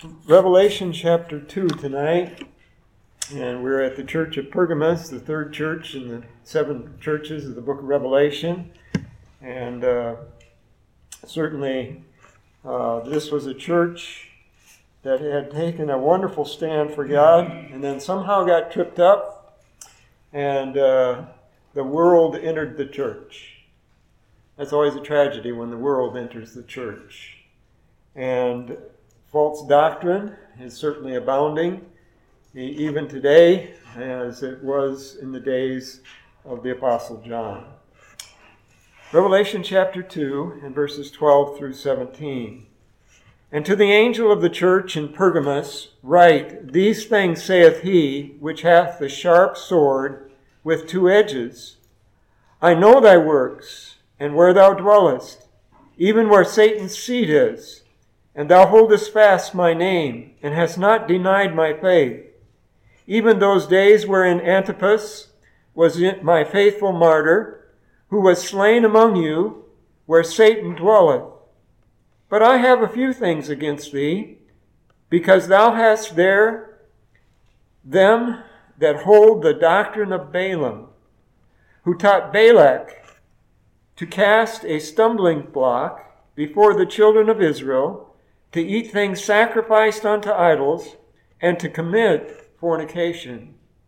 Revelation chapter 2 tonight, and we're at the church of Pergamos, the third church in the 7 churches of the book of Revelation. And certainly this was a church that had taken a wonderful stand for God and then somehow got tripped up, and the world entered the church. That's always a tragedy when the world enters the church. And false doctrine is certainly abounding, even today, as it was in the days of the Apostle John. Revelation chapter 2 and verses 12 through 17. And to the angel of the church in Pergamos write, These things saith he, which hath the sharp sword with 2 edges. I know thy works, and where thou dwellest, even where Satan's seat is. And thou holdest fast my name, and hast not denied my faith. Even those days wherein Antipas was my faithful martyr, who was slain among you, where Satan dwelleth. But I have a few things against thee, because thou hast there them that hold the doctrine of Balaam, who taught Balak to cast a stumbling block before the children of Israel, to eat things sacrificed unto idols, and to commit fornication.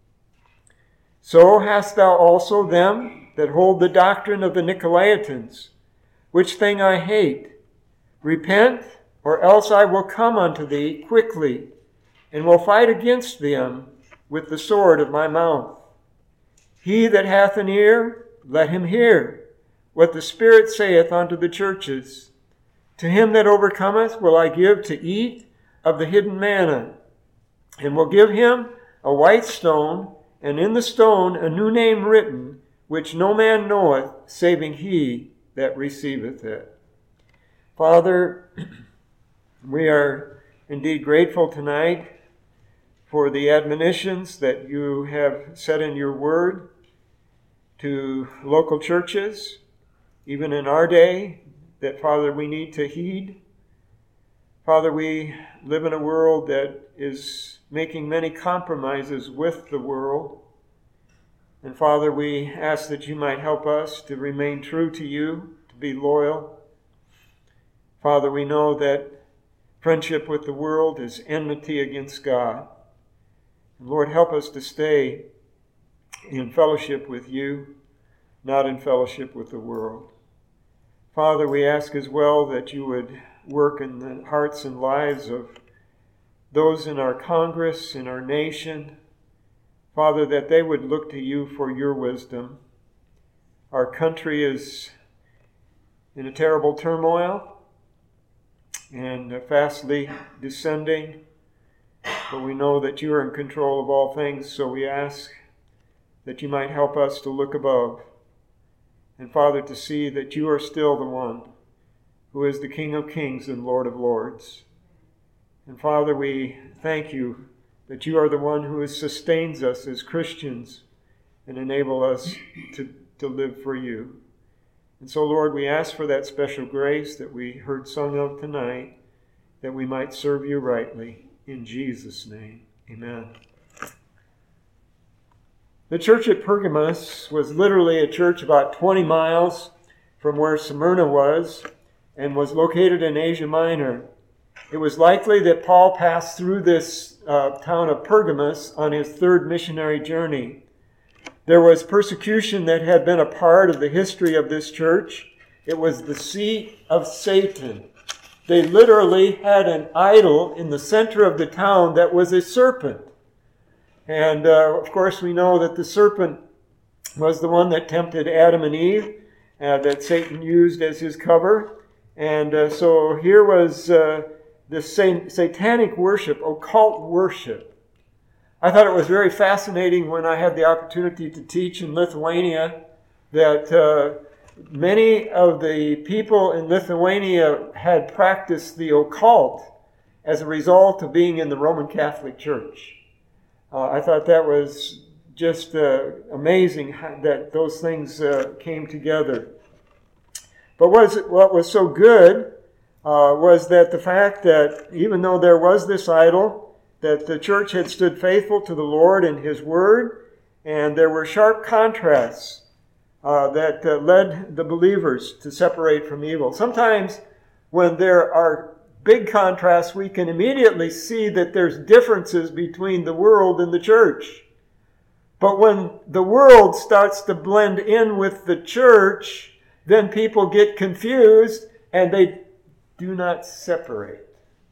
So hast thou also them that hold the doctrine of the Nicolaitans, which thing I hate. Repent, or else I will come unto thee quickly, and will fight against them with the sword of my mouth. He that hath an ear, let him hear what the Spirit saith unto the churches. To him that overcometh will I give to eat of the hidden manna, and will give him a white stone, and in the stone a new name written, which no man knoweth, saving he that receiveth it. Father, we are indeed grateful tonight for the admonitions that you have said in your word to local churches, even in our day, that, Father, we need to heed. Father, we live in a world that is making many compromises with the world. And Father, we ask that you might help us to remain true to you, to be loyal. Father, we know that friendship with the world is enmity against God. And Lord, help us to stay in fellowship with you, not in fellowship with the world. Father, we ask as well that you would work in the hearts and lives of those in our Congress, in our nation. Father, that they would look to you for your wisdom. Our country is in a terrible turmoil and fastly descending, but we know that you are in control of all things, so we ask that you might help us to look above. And Father, to see that you are still the one who is the King of Kings and Lord of Lords. And Father, we thank you that you are the one who sustains us as Christians and enable us to live for you. And so, Lord, we ask for that special grace that we heard sung of tonight, that we might serve you rightly. In Jesus' name, amen. The church at Pergamos was literally a church about 20 miles from where Smyrna was and was located in Asia Minor. It was likely that Paul passed through this town of Pergamos on his 3rd missionary journey. There was persecution that had been a part of the history of this church. It was the seat of Satan. They literally had an idol in the center of the town that was a serpent. And, of course, we know that the serpent was the one that tempted Adam and Eve, that Satan used as his cover. And so here was this satanic worship, occult worship. I thought it was very fascinating when I had the opportunity to teach in Lithuania that many of the people in Lithuania had practiced the occult as a result of being in the Roman Catholic Church. I thought that was just amazing that those things came together. But what was so good was that the fact that even though there was this idol, that the church had stood faithful to the Lord and His Word, and there were sharp contrasts that led the believers to separate from evil. Sometimes when there are big contrasts, we can immediately see that there's differences between the world and the church. But when the world starts to blend in with the church, then people get confused and they do not separate.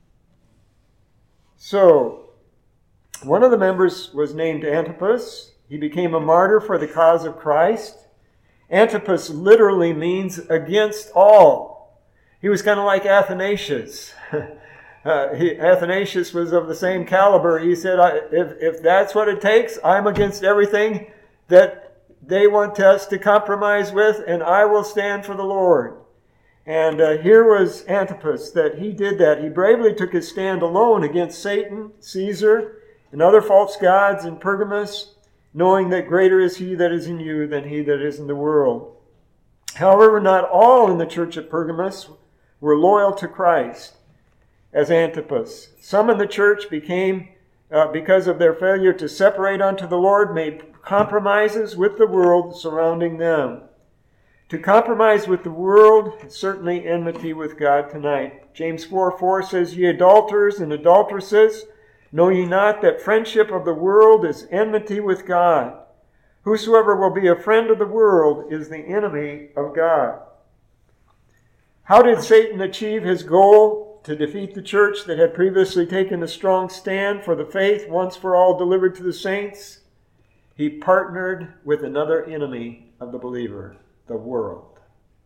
So, one of the members was named Antipas. He became a martyr for the cause of Christ. Antipas literally means against all. He was kind of like Athanasius. Athanasius was of the same caliber. He said, if that's what it takes, I'm against everything that they want us to compromise with, and I will stand for the Lord. And here was Antipas, that he did that. He bravely took his stand alone against Satan, Caesar, and other false gods in Pergamos, knowing that greater is he that is in you than he that is in the world. However, not all in the church at Pergamos were loyal to Christ as Antipas. Some in the church became, because of their failure to separate unto the Lord, made compromises with the world surrounding them. To compromise with the world is certainly enmity with God tonight. James 4:4 says, Ye adulterers and adulteresses, know ye not that friendship of the world is enmity with God? Whosoever will be a friend of the world is the enemy of God. How did Satan achieve his goal to defeat the church that had previously taken a strong stand for the faith once for all delivered to the saints? He partnered with another enemy of the believer, the world.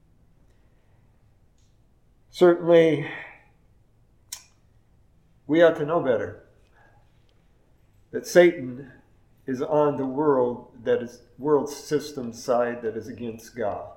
Certainly, we ought to know better that Satan is on the world system side that is against God.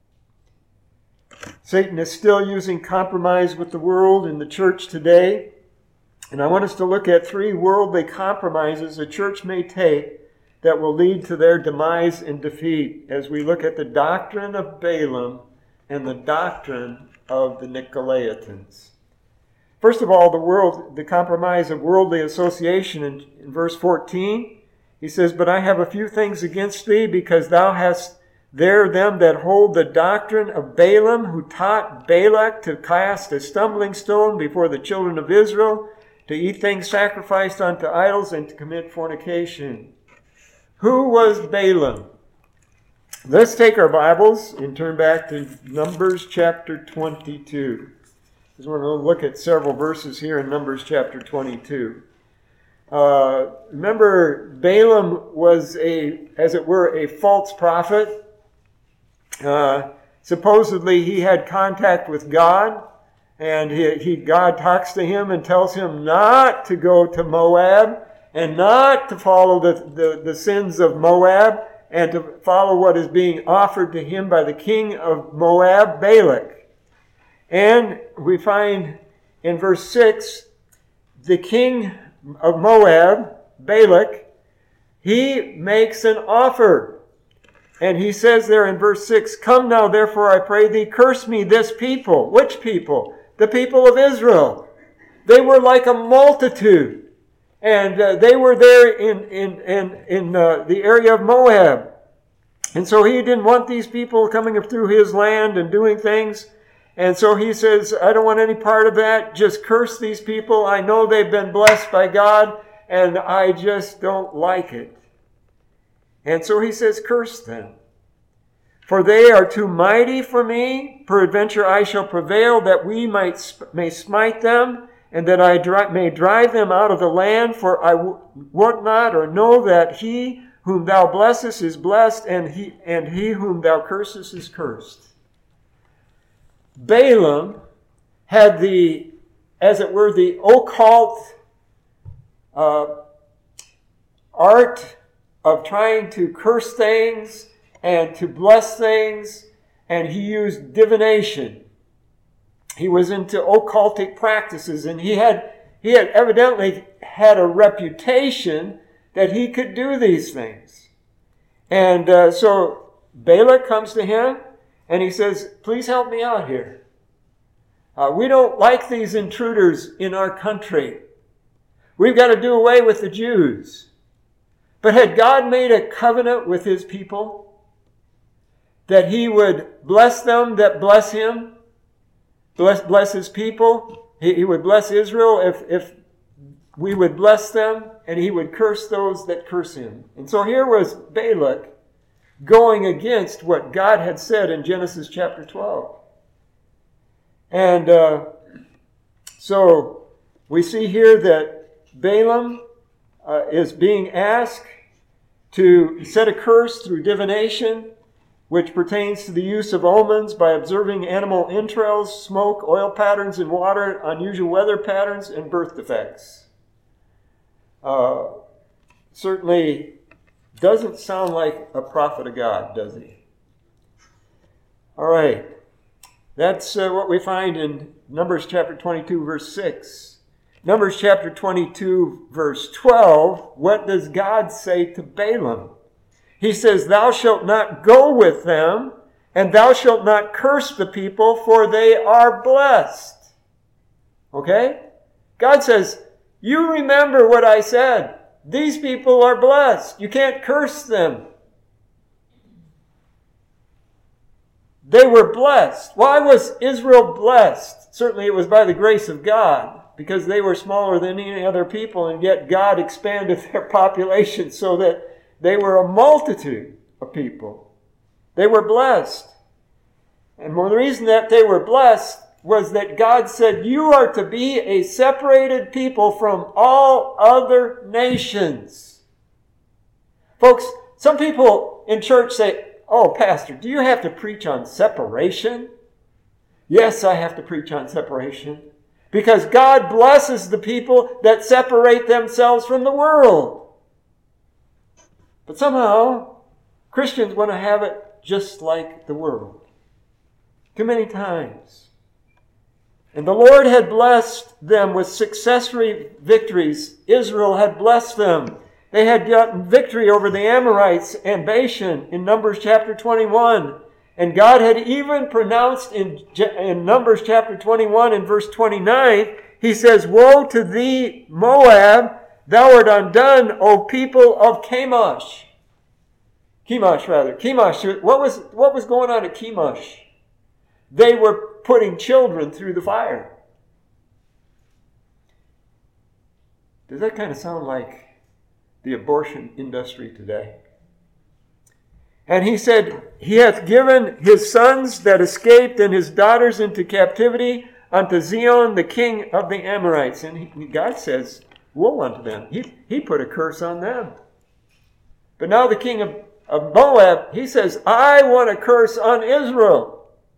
Satan is still using compromise with the world in the church today. And I want us to look at 3 worldly compromises a church may take that will lead to their demise and defeat as we look at the doctrine of Balaam and the doctrine of the Nicolaitans. First of all, the compromise of worldly association in verse 14. He says, But I have a few things against thee, because thou hast there them that hold the doctrine of Balaam, who taught Balak to cast a stumbling stone before the children of Israel, to eat things sacrificed unto idols, and to commit fornication. Who was Balaam? Let's take our Bibles and turn back to Numbers chapter 22. Because we're going to look at several verses here in Numbers chapter 22. Remember, Balaam was as it were, a false prophet. Supposedly he had contact with God, and God talks to him and tells him not to go to Moab and not to follow the sins of Moab and to follow what is being offered to him by the king of Moab, Balak. And we find in verse 6, the king of Moab, Balak, he makes an offer. And he says there in verse 6, Come now, therefore, I pray thee, curse me this people. Which people? The people of Israel. They were like a multitude. And they were there in the area of Moab. And so he didn't want these people coming through his land and doing things. And so he says, I don't want any part of that. Just curse these people. I know they've been blessed by God, and I just don't like it. And so he says, curse them. For they are too mighty for me. Peradventure I shall prevail, that we may smite them, and that I may drive them out of the land. For I wot not or know that he whom thou blessest is blessed, and he whom thou cursest is cursed. Balaam had as it were, the occult art of trying to curse things and to bless things, and he used divination. He was into occultic practices, and he had evidently had a reputation that he could do these things. And so Balak comes to him, and he says, please help me out here. We don't like these intruders in our country. We've got to do away with the Jews. But had God made a covenant with his people that he would bless them that bless him, bless his people, he would bless Israel if we would bless them, and he would curse those that curse him. And so here was Balak going against what God had said in Genesis chapter 12. And so we see here that Balaam is being asked to set a curse through divination, which pertains to the use of omens by observing animal entrails, smoke, oil patterns in water, unusual weather patterns, and birth defects. Certainly doesn't sound like a prophet of God, does he? All right. That's what we find in Numbers chapter 22, verse 6. Numbers chapter 22, verse 12. What does God say to Balaam? He says, "Thou shalt not go with them, and thou shalt not curse the people, for they are blessed." Okay? God says, you remember what I said. These people are blessed. You can't curse them. They were blessed. Why was Israel blessed? Certainly it was by the grace of God, because they were smaller than any other people, and yet God expanded their population so that they were a multitude of people. They were blessed. And one of the reason that they were blessed was that God said, you are to be a separated people from all other nations. Folks, some people in church say, oh, Pastor, do you have to preach on separation? Yes, I have to preach on separation. Because God blesses the people that separate themselves from the world. But somehow, Christians want to have it just like the world. Too many times. And the Lord had blessed them with successory victories. Israel had blessed them. They had gotten victory over the Amorites and Bashan in Numbers chapter 21. And God had even pronounced in Numbers chapter 21 and verse 29, he says, woe to thee, Moab, thou art undone, O people of Chemosh. Chemosh. What was going on at Chemosh? They were putting children through the fire. Does that kind of sound like the abortion industry today? And he said, he hath given his sons that escaped and his daughters into captivity unto Sihon, the king of the Amorites. And God says, woe unto them. He put a curse on them. But now the king of Moab, he says, I want a curse on Israel.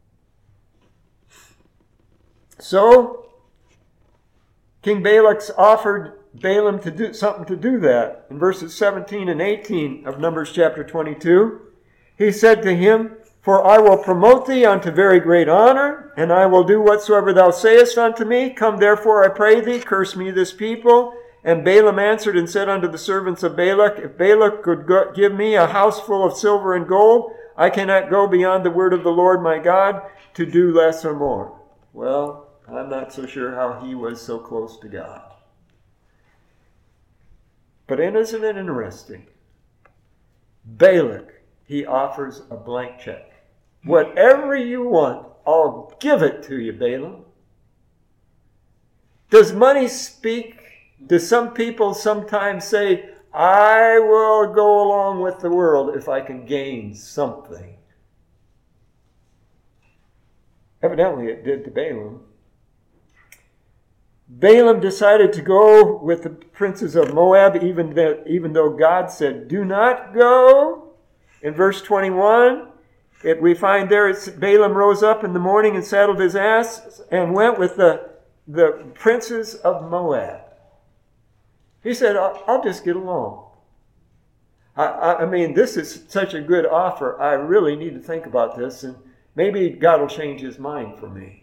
So, King Balak offered Balaam to do something to do that. In verses 17 and 18 of Numbers chapter 22, he said to him, for I will promote thee unto very great honor, and I will do whatsoever thou sayest unto me. Come therefore, I pray thee, curse me this people. And Balaam answered and said unto the servants of Balak, if Balak could give me a house full of silver and gold, I cannot go beyond the word of the Lord my God to do less or more. Well, I'm not so sure how he was so close to God. But isn't it interesting? Balak, he offers a blank check. Whatever you want, I'll give it to you, Balaam. Does money speak? Do some people sometimes say, I will go along with the world if I can gain something? Evidently it did to Balaam. Balaam decided to go with the princes of Moab, even though God said, do not go. In verse 21, we find there, Balaam rose up in the morning and saddled his ass and went with the princes of Moab. He said, I'll just get along. I mean, this is such a good offer. I really need to think about this, and maybe God will change his mind for me.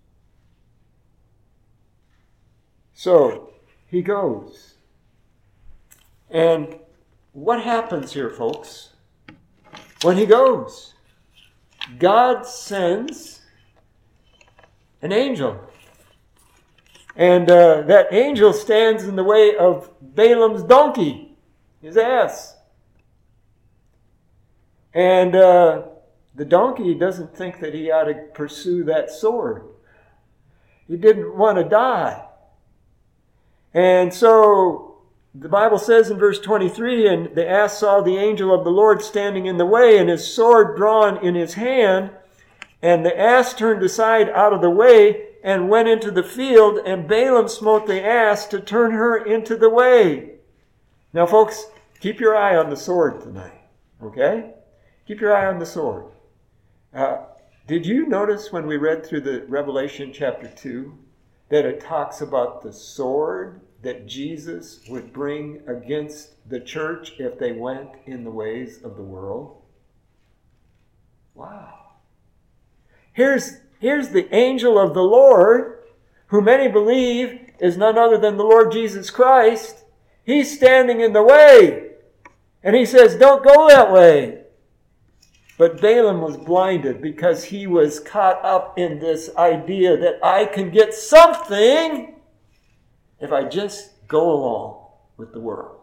So, he goes. And what happens here, folks? When he goes, God sends An angel. And that angel stands in the way of Balaam's donkey, his ass. And the donkey doesn't think that he ought to pursue that sword. He didn't want to die. And so the Bible says in verse 23, and the ass saw the angel of the Lord standing in the way, and his sword drawn in his hand. And the ass turned aside out of the way and went into the field, and Balaam smote the ass to turn her into the way. Now, folks, keep your eye on the sword tonight, okay? Keep your eye on the sword. Did you notice when we read through the Revelation chapter 2 that it talks about the sword that Jesus would bring against the church if they went in the ways of the world? Wow. Here's the angel of the Lord, who many believe is none other than the Lord Jesus Christ. He's standing in the way. And he says, don't go that way. But Balaam was blinded because he was caught up in this idea that I can get something if I just go along with the world.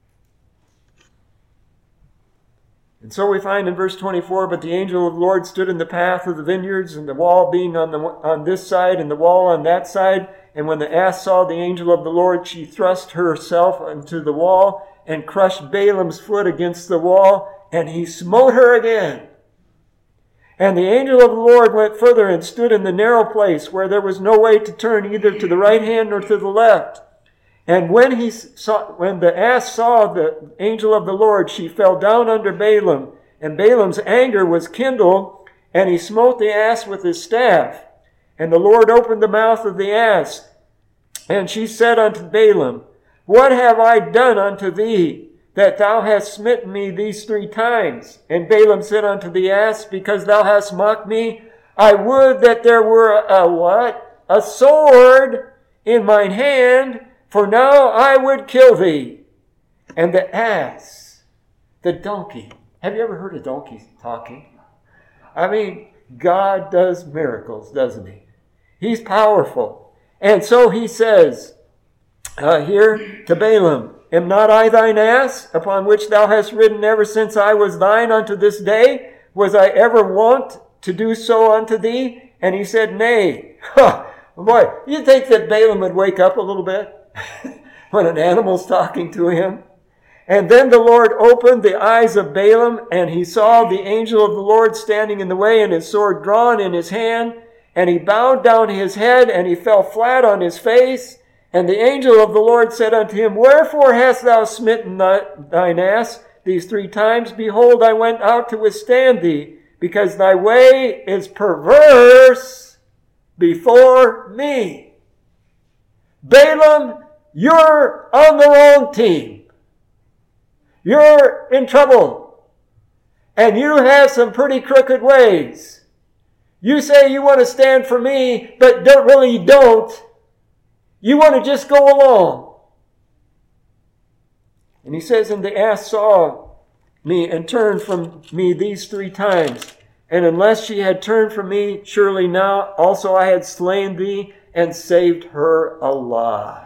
And so we find in verse 24, but the angel of the Lord stood in the path of the vineyards, and the wall being on this side and the wall on that side. And when the ass saw the angel of the Lord, she thrust herself into the wall and crushed Balaam's foot against the wall, and he smote her again. And the angel of the Lord went further and stood in the narrow place where there was no way to turn either to the right hand nor to the left. And when the ass saw the angel of the Lord, she fell down under Balaam, and Balaam's anger was kindled, and he smote the ass with his staff. And the Lord opened the mouth of the ass, and she said unto Balaam, what have I done unto thee, that thou hast smitten me these 3 times? And Balaam said unto the ass, because thou hast mocked me, I would that there were a sword in mine hand, for now I would kill thee. And the ass, the donkey. Have you ever heard a donkey talking? I mean, God does miracles, doesn't he? He's powerful. And so he says here to Balaam, am not I thine ass, upon which thou hast ridden ever since I was thine unto this day? Was I ever wont to do so unto thee? And he said, nay. Boy, you think that Balaam would wake up a little bit when an animal's talking to him? And then the Lord opened the eyes of Balaam, and he saw the angel of the Lord standing in the way, and his sword drawn in his hand. And he bowed down his head, and he fell flat on his face. And the angel of the Lord said unto him, wherefore hast thou smitten thine ass these 3 times? Behold, I went out to withstand thee, because thy way is perverse before me. Balaam, you're on the wrong team. You're in trouble. And you have some pretty crooked ways. You say you want to stand for me, but you don't. You want to just go along. And he says, and the ass saw me and turned from me these 3 times. And unless she had turned from me, surely now also I had slain thee and saved her alive.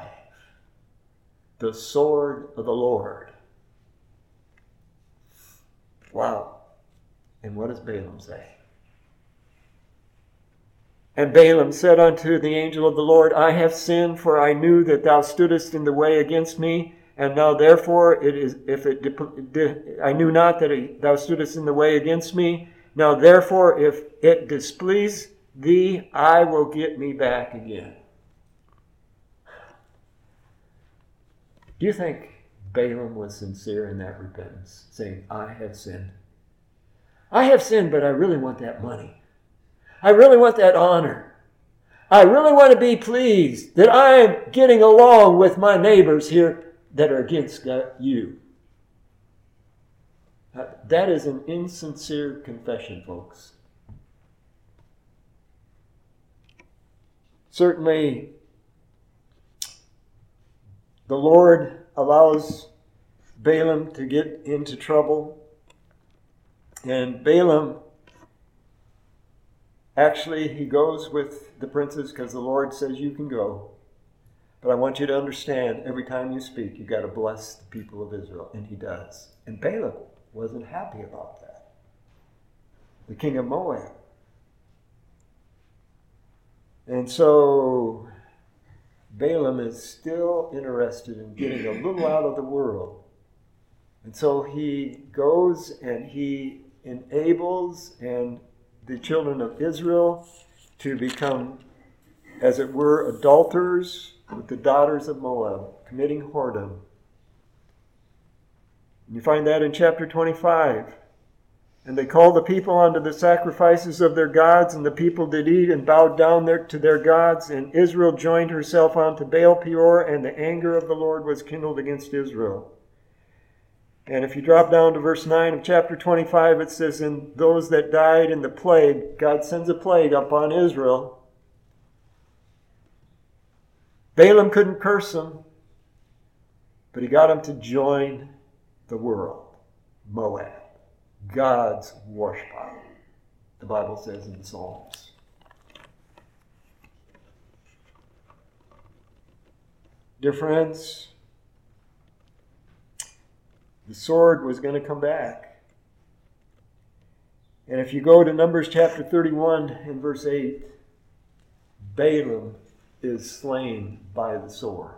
The sword of the Lord. Wow. And what does Balaam say? And Balaam said unto the angel of the Lord, I have sinned, for I knew that thou stoodest in the way against me. And now therefore I knew not that thou stoodest in the way against me. Now therefore, if it displease thee, I will get me back again. Do you think Balaam was sincere in that repentance, saying, I have sinned? I have sinned, but I really want that money. I really want that honor. I really want to be pleased that I'm getting along with my neighbors here that are against you. That is an insincere confession, folks. Certainly, the Lord allows Balaam to get into trouble. And Balaam Actually, he goes with the princes because the Lord says you can go. But I want you to understand, every time you speak, you've got to bless the people of Israel. And he does. And Balaam wasn't happy about that. The king of Moab. And so Balaam is still interested in getting a little out of the world. And so he goes and he enables the children of Israel to become, as it were, adulterers with the daughters of Moab, committing whoredom. You find that in chapter 25. And they called the people unto the sacrifices of their gods, and the people did eat and bowed down to their gods. And Israel joined herself unto Baal Peor, and the anger of the Lord was kindled against Israel. And if you drop down to verse 9 of chapter 25, it says, and those that died in the plague, God sends a plague upon Israel. Balaam couldn't curse them, but he got them to join the world, Moab. God's washpot, the Bible says in the Psalms. Dear friends, the sword was going to come back. And if you go to Numbers chapter 31 and verse 8, Balaam is slain by the sword.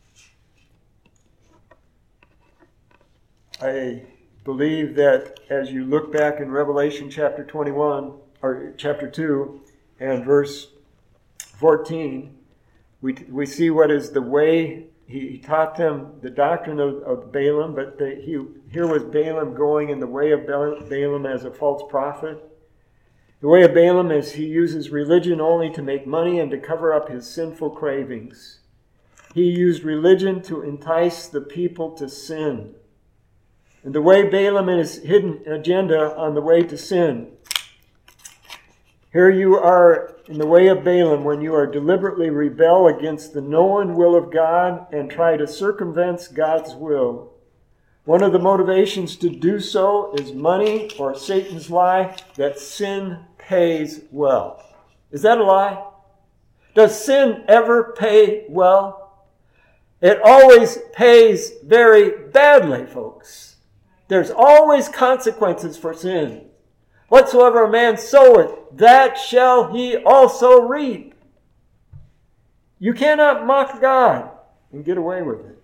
I believe that as you look back in Revelation chapter 21, or chapter 2, and verse 14, we see what is the way he taught them the doctrine of Balaam, but here was Balaam going in the way of Balaam as a false prophet. The way of Balaam is he uses religion only to make money and to cover up his sinful cravings. He used religion to entice the people to sin. And the way Balaam and his hidden agenda on the way to sin. Here you are in the way of Balaam when you are deliberately rebel against the known will of God and try to circumvent God's will. One of the motivations to do so is money, or Satan's lie that sin pays well. Is that a lie? Does sin ever pay well? It always pays very badly, folks. There's always consequences for sin. Whatsoever a man soweth, that shall he also reap. You cannot mock God and get away with it.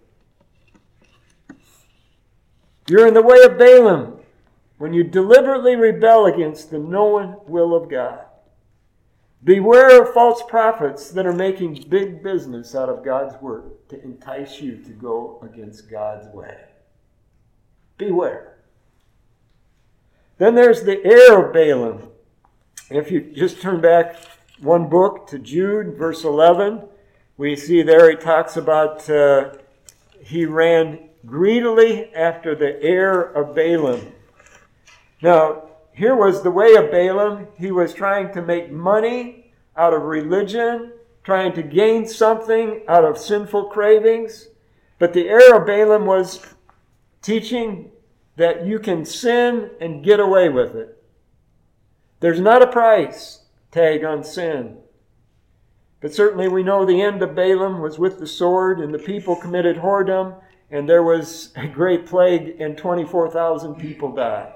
You're in the way of Balaam when you deliberately rebel against the known will of God. Beware of false prophets that are making big business out of God's word to entice you to go against God's way. Beware. Then there's the heir of Balaam. If you just turn back one book to Jude, verse 11, we see there he talks about he ran greedily after the heir of Balaam. Now, here was the way of Balaam. He was trying to make money out of religion, trying to gain something out of sinful cravings. But the heir of Balaam was teaching that you can sin and get away with it. There's not a price tag on sin. But certainly we know the end of Balaam was with the sword, and the people committed whoredom, and there was a great plague, and 24,000 people died.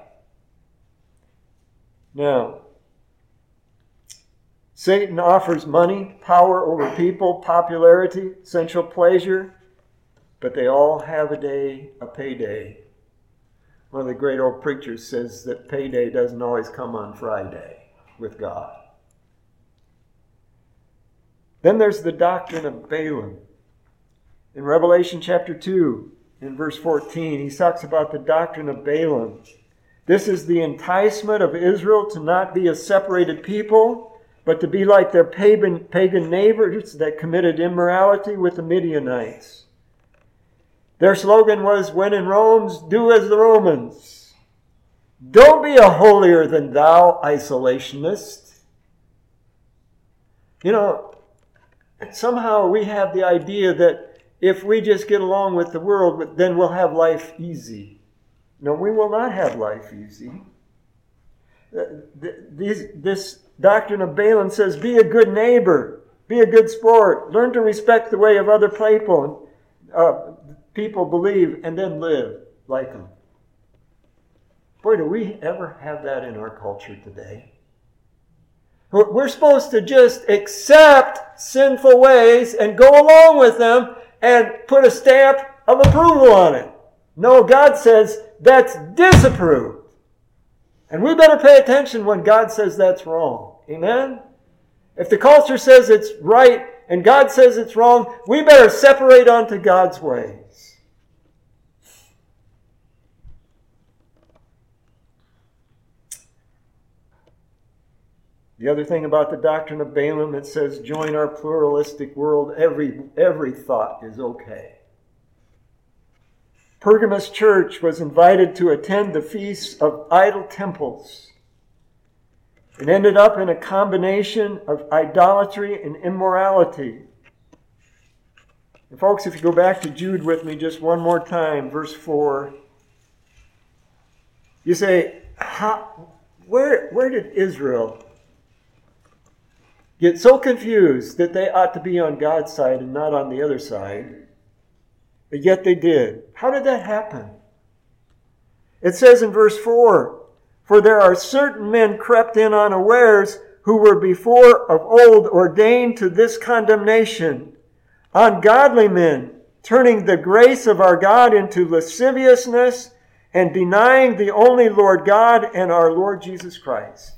Now, Satan offers money, power over people, popularity, sensual pleasure, but they all have a payday. One of the great old preachers says that payday doesn't always come on Friday with God. Then there's the doctrine of Balaam. In Revelation chapter 2, in verse 14, he talks about the doctrine of Balaam. This is the enticement of Israel to not be a separated people, but to be like their pagan neighbors that committed immorality with the Midianites. Their slogan was, when in Rome, do as the Romans. Don't be a holier than thou isolationist. You know, somehow we have the idea that if we just get along with the world, then we'll have life easy. No, we will not have life easy. This doctrine of Balaam says, be a good neighbor, be a good sport, learn to respect the way of other people, people believe, and then live like them. Boy, do we ever have that in our culture today. We're supposed to just accept sinful ways and go along with them and put a stamp of approval on it. No, God says that's disapproved. And we better pay attention when God says that's wrong. Amen? If the culture says it's right and God says it's wrong, we better separate onto God's ways. The other thing about the doctrine of Balaam, it says, join our pluralistic world. Every thought is okay. Pergamus church was invited to attend the feasts of idol temples. It ended up in a combination of idolatry and immorality. And folks, if you go back to Jude with me just one more time, verse 4, you say, where did Israel get so confused that they ought to be on God's side and not on the other side? But yet they did. How did that happen? It says in verse 4, for there are certain men crept in unawares who were before of old ordained to this condemnation, ungodly men, turning the grace of our God into lasciviousness and denying the only Lord God and our Lord Jesus Christ.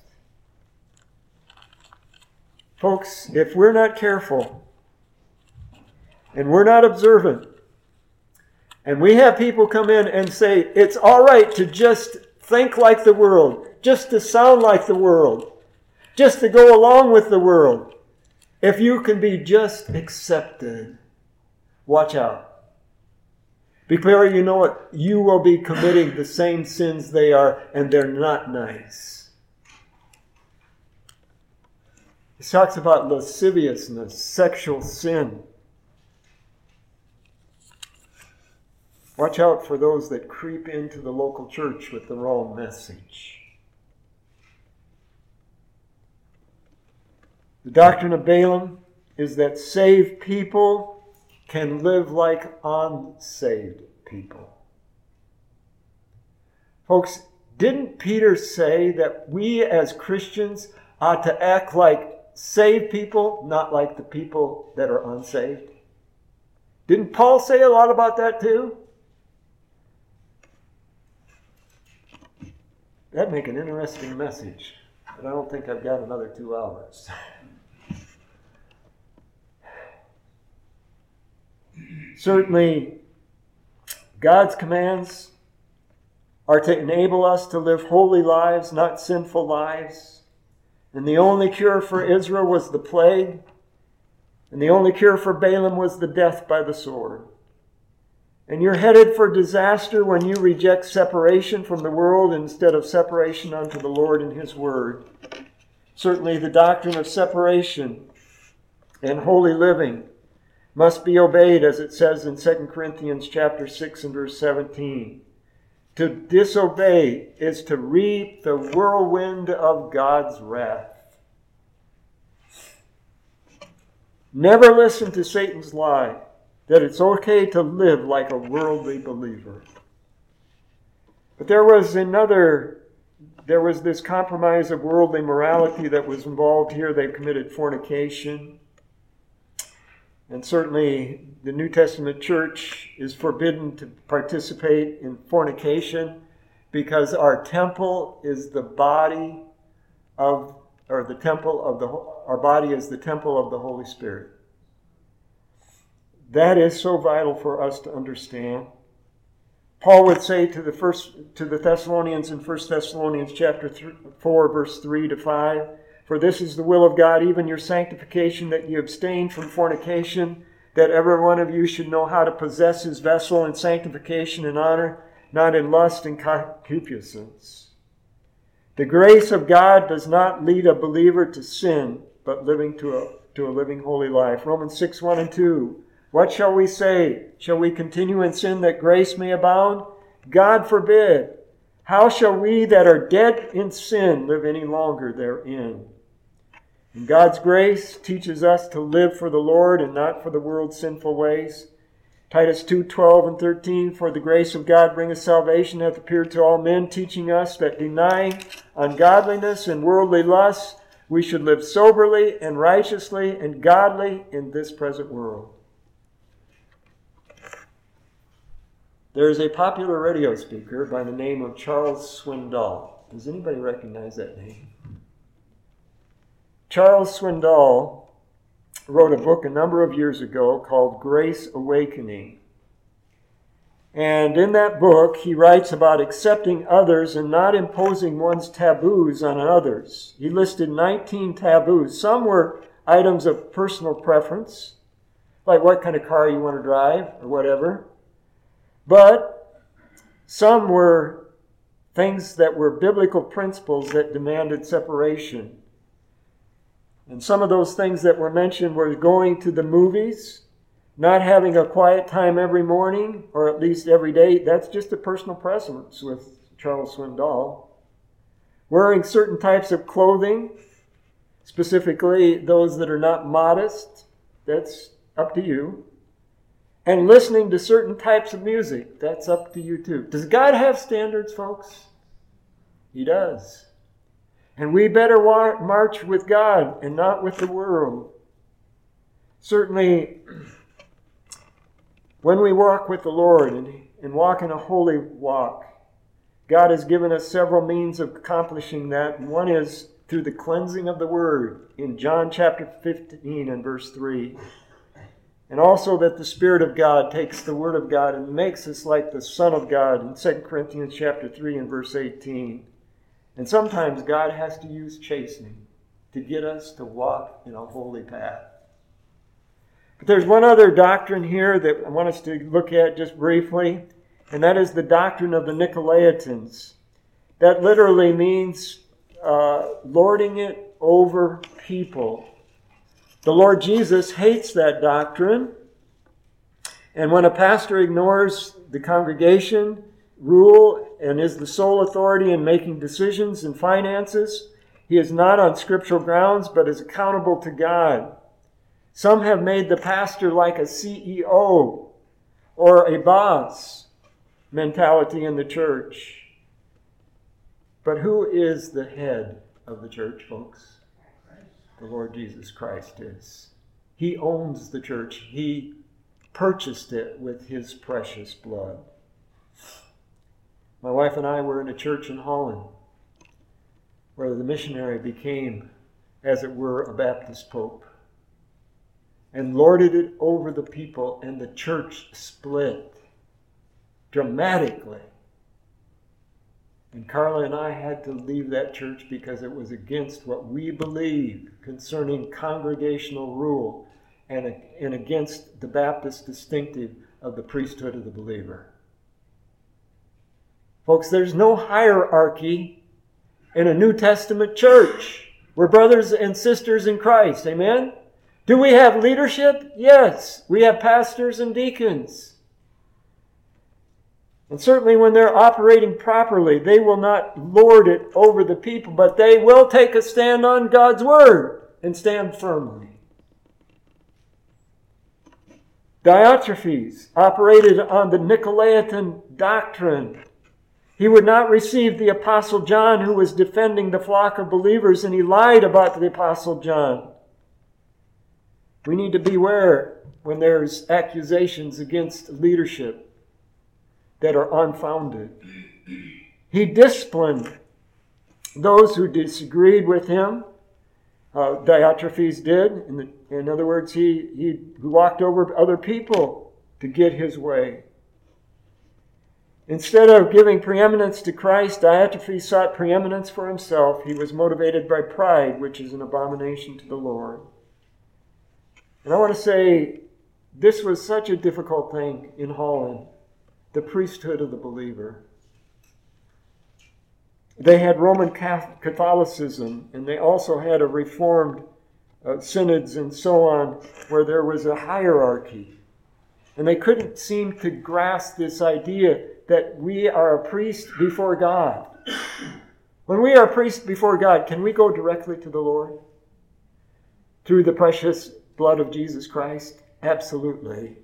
Folks, if we're not careful and we're not observant, and we have people come in and say, it's all right to just think like the world, just to sound like the world, just to go along with the world. If you can be just accepted, watch out. Before you know it, you will be committing the same sins they are, and they're not nice. It talks about lasciviousness, sexual sin. Watch out for those that creep into the local church with the wrong message. The doctrine of Balaam is that saved people can live like unsaved people. Folks, didn't Peter say that we as Christians ought to act like saved people, not like the people that are unsaved? Didn't Paul say a lot about that too? That'd make an interesting message, but I don't think I've got another 2 hours. Certainly, God's commands are to enable us to live holy lives, not sinful lives. And the only cure for Israel was the plague, and the only cure for Balaam was the death by the sword. And you're headed for disaster when you reject separation from the world instead of separation unto the Lord and His Word. Certainly the doctrine of separation and holy living must be obeyed, as it says in 2 Corinthians chapter 6 and verse 17. To disobey is to reap the whirlwind of God's wrath. Never listen to Satan's lie that it's okay to live like a worldly believer. But there was this compromise of worldly morality that was involved here. They committed fornication. And certainly the New Testament church is forbidden to participate in fornication because our temple is the body of, or the temple of the, our body is the temple of the Holy Spirit. That is so vital for us to understand. Paul would say to the Thessalonians in 1 Thessalonians chapter 4, verse 3 to 5, for this is the will of God, even your sanctification, that you abstain from fornication, that every one of you should know how to possess his vessel in sanctification and honor, not in lust and concupiscence. The grace of God does not lead a believer to sin, but living to a living holy life. Romans 6, 1 and 2. What shall we say? Shall we continue in sin that grace may abound? God forbid. How shall we that are dead in sin live any longer therein? And God's grace teaches us to live for the Lord and not for the world's sinful ways. Titus 2:12 and 13, for the grace of God bringeth salvation hath appeared to all men, teaching us that denying ungodliness and worldly lusts, we should live soberly and righteously and godly in this present world. There is a popular radio speaker by the name of Charles Swindoll. Does anybody recognize that name? Charles Swindoll wrote a book a number of years ago called Grace Awakening. And in that book, he writes about accepting others and not imposing one's taboos on others. He listed 19 taboos. Some were items of personal preference, like what kind of car you want to drive or whatever. But some were things that were biblical principles that demanded separation. And some of those things that were mentioned were going to the movies, not having a quiet time every morning, or at least every day. That's just a personal preference with Charles Swindoll. Wearing certain types of clothing, specifically those that are not modest, that's up to you. And listening to certain types of music, that's up to you too. Does God have standards, folks? He does. And we better march with God and not with the world. Certainly, when we walk with the Lord and walk in a holy walk, God has given us several means of accomplishing that. And one is through the cleansing of the Word in John chapter 15 and verse 3. And also that the Spirit of God takes the Word of God and makes us like the Son of God in 2 Corinthians chapter 3 and verse 18. And sometimes God has to use chastening to get us to walk in a holy path. But there's one other doctrine here that I want us to look at just briefly, and that is the doctrine of the Nicolaitans. That literally means lording it over people. The Lord Jesus hates that doctrine, and when a pastor ignores the congregation rule and is the sole authority in making decisions and finances, he is not on scriptural grounds, but is accountable to God. Some have made the pastor like a CEO or a boss mentality in the church. But who is the head of the church, folks? The Lord Jesus Christ is. He owns the church. He purchased it with his precious blood. My wife and I were in a church in Holland where the missionary became, as it were, a Baptist pope and lorded it over the people, and the church split dramatically. And Carla and I had to leave that church because it was against what we believe concerning congregational rule and against the Baptist distinctive of the priesthood of the believer. Folks, there's no hierarchy in a New Testament church. We're brothers and sisters in Christ. Amen? Do we have leadership? Yes. We have pastors and deacons. And certainly when they're operating properly, they will not lord it over the people, but they will take a stand on God's word and stand firmly. Diotrephes operated on the Nicolaitan doctrine. He would not receive the Apostle John, who was defending the flock of believers, and he lied about the Apostle John. We need to beware when there's accusations against leadership that are unfounded. He disciplined those who disagreed with him. Diotrephes did. In other words, he walked over other people to get his way. Instead of giving preeminence to Christ, Diotrephes sought preeminence for himself. He was motivated by pride, which is an abomination to the Lord. And I want to say, this was such a difficult thing in Holland, the priesthood of the believer. They had Roman Catholicism, and they also had a Reformed synods and so on, where there was a hierarchy. And they couldn't seem to grasp this idea that we are a priest before God. When we are a priest before God, can we go directly to the Lord? Through the precious blood of Jesus Christ? Absolutely.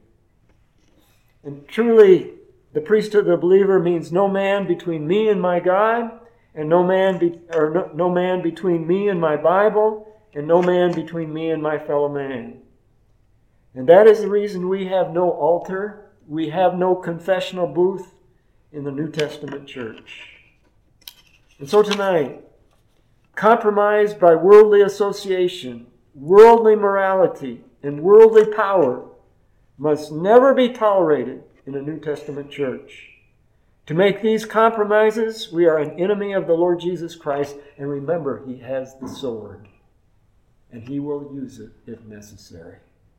And truly, the priesthood of the believer means no man between me and my God, and no man between me and my Bible, and no man between me and my fellow man. And that is the reason we have no altar, we have no confessional booth in the New Testament church. And so tonight, compromise by worldly association, worldly morality, and worldly power must never be tolerated in a New Testament church. To make these compromises, we are an enemy of the Lord Jesus Christ. And remember, he has the sword, and he will use it if necessary.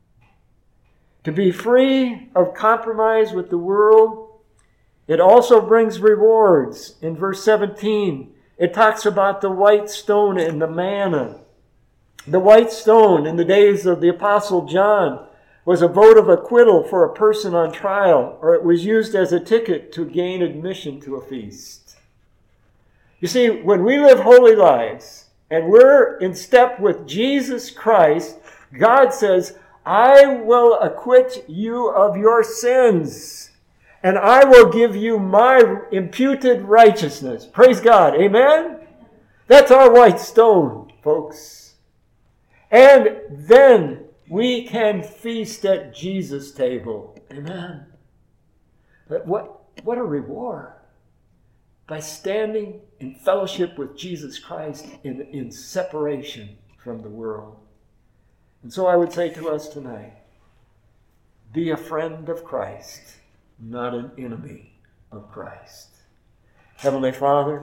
To be free of compromise with the world, it also brings rewards. In verse 17, it talks about the white stone and the manna. The white stone in the days of the Apostle John was a vote of acquittal for a person on trial, or it was used as a ticket to gain admission to a feast. You see, when we live holy lives and we're in step with Jesus Christ, God says, I will acquit you of your sins, and I will give you my imputed righteousness. Praise God. Amen? That's our white stone, folks. And then we can feast at Jesus' table. Amen. But what a reward. By standing in fellowship with Jesus Christ in separation from the world. And so I would say to us tonight, be a friend of Christ, not an enemy of Christ. Heavenly Father,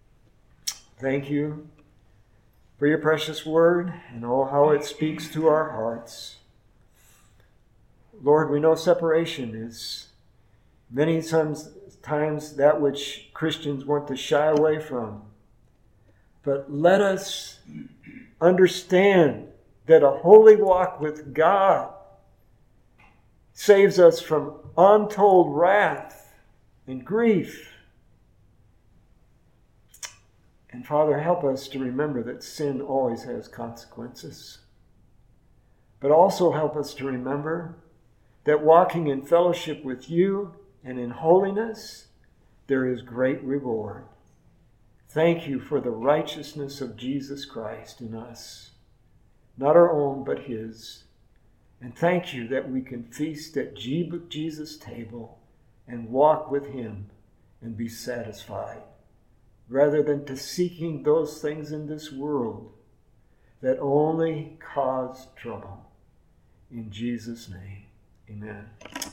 thank you for your precious word and oh, how it speaks to our hearts. Lord, we know separation is many times that which Christians want to shy away from. But let us understand that a holy walk with God saves us from untold wrath and grief. And Father, help us to remember that sin always has consequences. But also help us to remember that walking in fellowship with you and in holiness, there is great reward. Thank you for the righteousness of Jesus Christ in us. Not our own, but his. And thank you that we can feast at Jesus' table and walk with him and be satisfied, rather than to seeking those things in this world that only cause trouble. In Jesus' name, amen.